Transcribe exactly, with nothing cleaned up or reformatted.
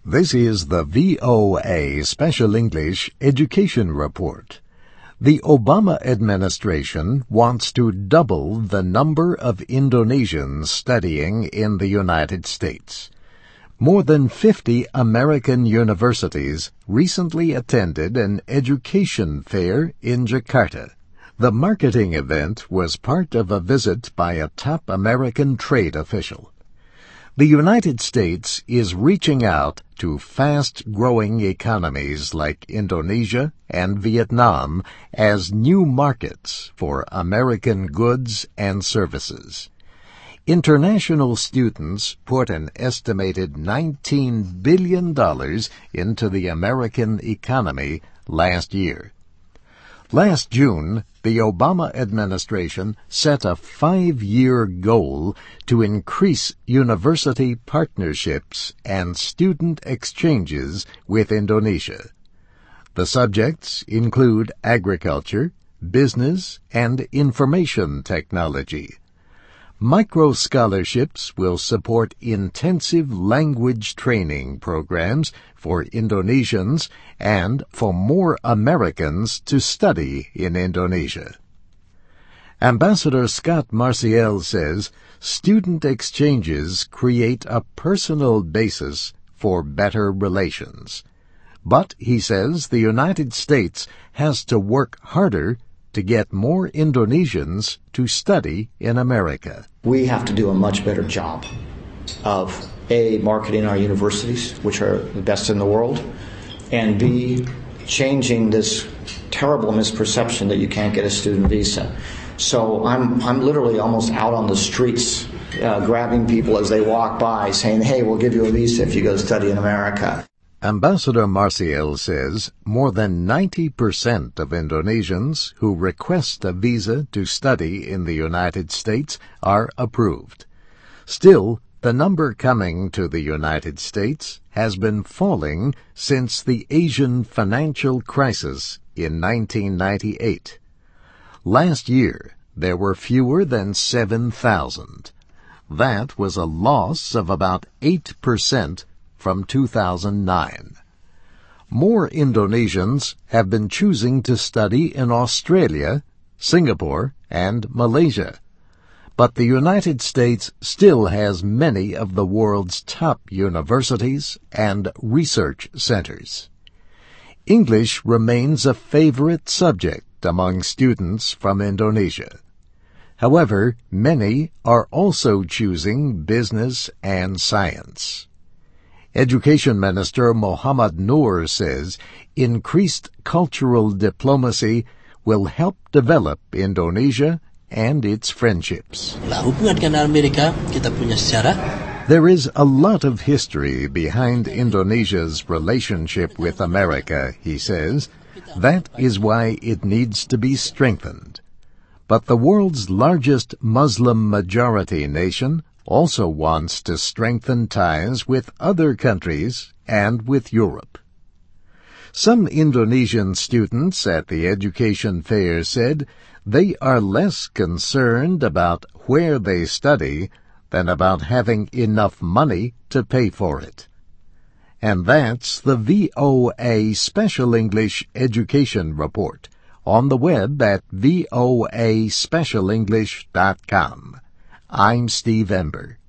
This is the V O A Special English Education Report. The Obama administration wants to double the number of Indonesians studying in the United States. More than fifty American universities recently attended an education fair in Jakarta. The marketing event was part of a visit by a top American trade official. The United States is reaching out to fast-growing economies like Indonesia and Vietnam as new markets for American goods and services. International students put an estimated nineteen billion dollars into the American economy last year. Last June, the Obama administration set a five-year goal to increase university partnerships and student exchanges with Indonesia. The subjects include agriculture, business, and information technology. Micro-scholarships will support intensive language training programs for Indonesians and for more Americans to study in Indonesia. Ambassador Scott Marciel says student exchanges create a personal basis for better relations. But, he says, the United States has to work harder to get more Indonesians to study in America. We have to do a much better job of, A, marketing our universities, which are the best in the world, and B, changing this terrible misperception that you can't get a student visa. So I'm I'm literally almost out on the streets uh, grabbing people as they walk by saying, hey, we'll give you a visa if you go study in America. Ambassador Marciel says more than ninety percent of Indonesians who request a visa to study in the United States are approved. Still, the number coming to the United States has been falling since the Asian financial crisis in nineteen ninety-eight. Last year, there were fewer than seven thousand. That was a loss of about eight percent from two thousand nine. More Indonesians have been choosing to study in Australia, Singapore, and Malaysia. But the United States still has many of the world's top universities and research centers. English remains a favorite subject among students from Indonesia. However, many are also choosing business and science. Education Minister Muhammad Nur says increased cultural diplomacy will help develop Indonesia and its friendships. There is a lot of history behind Indonesia's relationship with America, he says. That is why it needs to be strengthened. But the world's largest Muslim-majority nation also wants to strengthen ties with other countries and with Europe. Some Indonesian students at the education fair said they are less concerned about where they study than about having enough money to pay for it. And that's the V O A Special English Education Report on the web at voa special english dot com. I'm Steve Ember.